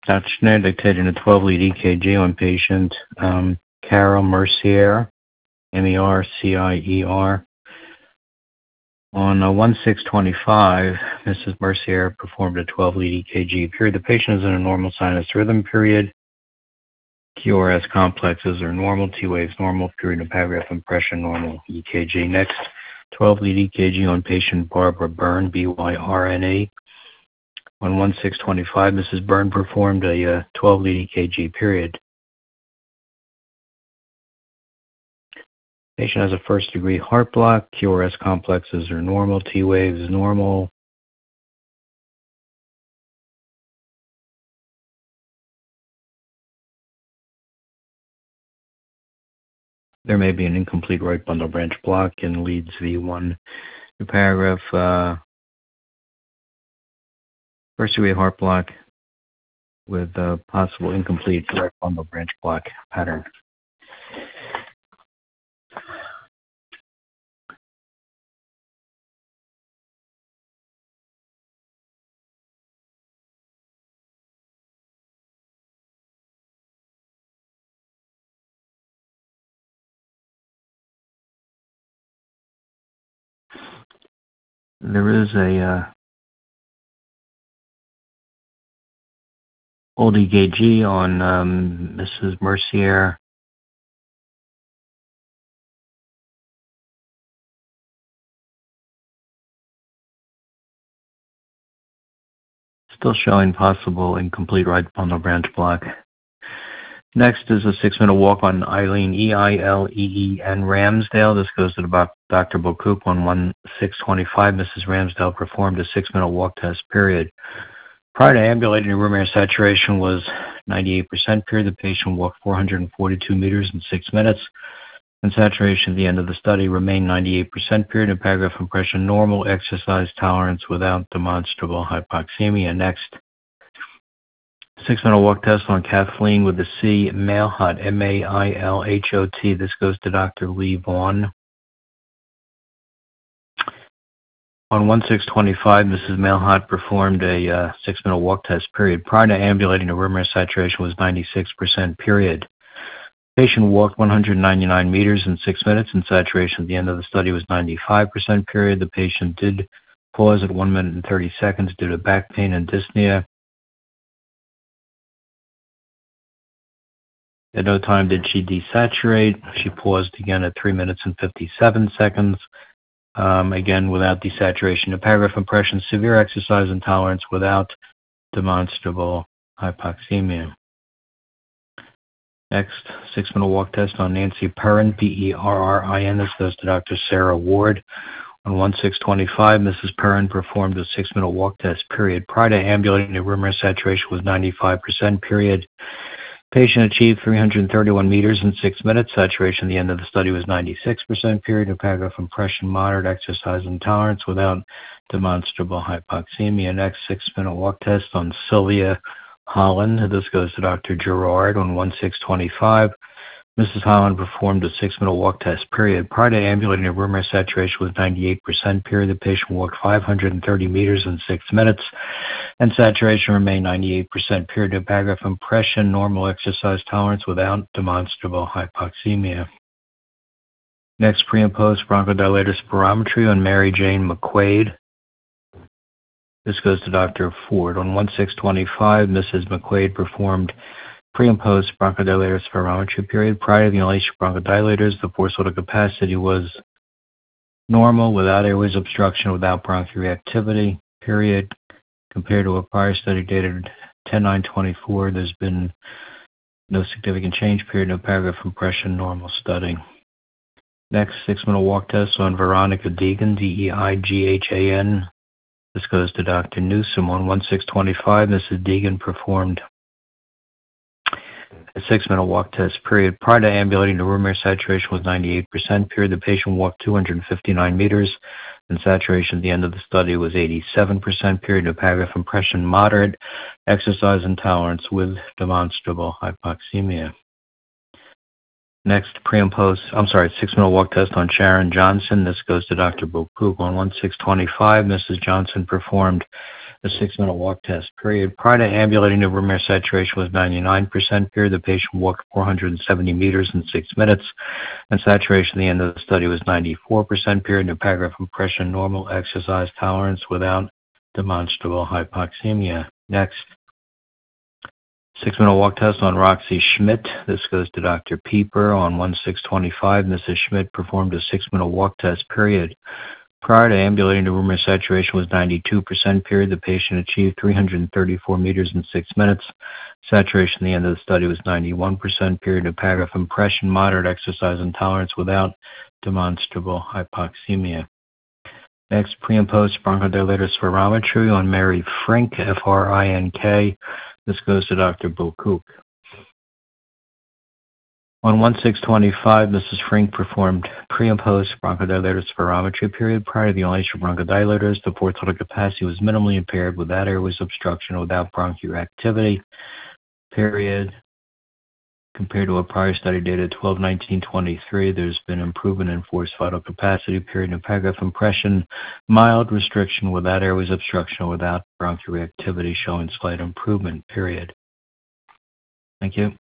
Dr. Schneider dictated a 12-lead EKG on patient Carol Mercier, Mercier. On 1/6/25, Mrs. Mercier performed a 12-lead EKG period. The patient is in a normal sinus rhythm period. QRS complexes are normal, T waves normal, period of paragraph impression normal, EKG. Next, 12-lead EKG on patient Barbara Byrne, BYRNA. On 1/6/25, Mrs. Byrne performed a 12-lead EKG period. Patient has a first-degree heart block. QRS complexes are normal. T waves normal. There may be an incomplete right bundle branch block in leads V1 to paragraph. First-degree heart block with a possible incomplete right bundle branch block pattern. There is a old EKG on Mrs. Mercier. Still showing possible incomplete right bundle branch block. Next is a 6-minute walk on Eileen, Eileen Ramsdale. This goes to Dr. Bokoop on 1/6/25. Mrs. Ramsdale performed a 6-minute walk test period. Prior to ambulating, room air saturation was 98% period. The patient walked 442 meters in 6 minutes. And saturation at the end of the study remained 98% period. And paragraph impression normal, exercise tolerance without demonstrable hypoxemia. Next, 6-minute walk test on Kathleen with the C, Mailhot, Mailhot. This goes to Dr. Lee Vaughn. On 1/6/25, Mrs. Mailhot performed a 6-minute walk test period. Prior to ambulating, the room air saturation was 96% period. Patient walked 199 meters in 6 minutes, and saturation at the end of the study was 95% period. The patient did pause at 1 minute and 30 seconds due to back pain and dyspnea. At no time did she desaturate. She paused again at 3 minutes and 57 seconds, again without desaturation. The paragraph impression, severe exercise intolerance without demonstrable hypoxemia. Next, 6-minute walk test on Nancy Perrin, Perrin. This goes to Dr. Sarah Ward. On 1/6/25, Mrs. Perrin performed a 6-minute walk test period. Prior to ambulating, the room air saturation was 95% period. Patient achieved 331 meters in 6 minutes. Saturation at the end of the study was 96% period. A paragraph impression, moderate exercise intolerance without demonstrable hypoxemia. Next, 6-minute walk test on Sylvia Holland. This goes to Dr. Gerard on 1/6/25. Mrs. Holland performed a 6-minute walk test period. Prior to ambulating, the room air saturation was 98% period. The patient walked 530 meters in 6 minutes, and saturation remained 98% period. A paragraph impression, normal exercise tolerance without demonstrable hypoxemia. Next, pre and post bronchodilator spirometry on Mary Jane McQuaid. This goes to Dr. Ford. On 1/6/25, Mrs. McQuaid performed pre and post bronchodilator spirometry period. Prior to the inhalation of bronchodilators, the forced vital capacity was normal without airways obstruction, without bronchoreactivity period. Compared to a prior study dated 10/9/24, there's been no significant change period, no paragraph impression, normal study. Next, 6-minute walk test on Veronica Deegan, Deighan. This goes to Dr. Newsom. On 1/6/25, Mrs. Deegan performed a 6-minute walk test period. Prior to ambulating, the room air saturation was 98% period. The patient walked 259 meters, and saturation at the end of the study was 87% period. A paragraph impression, moderate exercise intolerance with demonstrable hypoxemia. Next, 6-minute walk test on Sharon Johnson. This goes to Dr. Bokoop. On 1/6/25, Mrs. Johnson performed the 6-minute walk test period. Prior to ambulating, the room air saturation was 99% period. The patient walked 470 meters in 6 minutes, and saturation at the end of the study was 94% period. No paragraph impression, normal exercise tolerance without demonstrable hypoxemia. Next. 6-minute walk test on Roxy Schmidt. This goes to Dr. Pieper on 1/6/25. Mrs. Schmidt performed a 6-minute walk test period. Prior to ambulating, the room air saturation was 92% period. The patient achieved 334 meters in 6 minutes. Saturation at the end of the study was 91% period. No paragraph impression, moderate exercise intolerance without demonstrable hypoxemia. Next, pre and post bronchodilator spirometry on Mary Frink, Frink. This goes to Dr. Bokook. On 1/6/25, Mrs. Frink performed pre and post bronchodilator spirometry period. Prior to the inhalation of bronchodilators, the forced vital capacity was minimally impaired without airways obstruction, without bronchial activity period. Compared to a prior study dated 12/19/23, there's been improvement in forced vital capacity period. No paragraph impression, mild restriction without airways obstruction, without bronchial reactivity, showing slight improvement period. Thank you.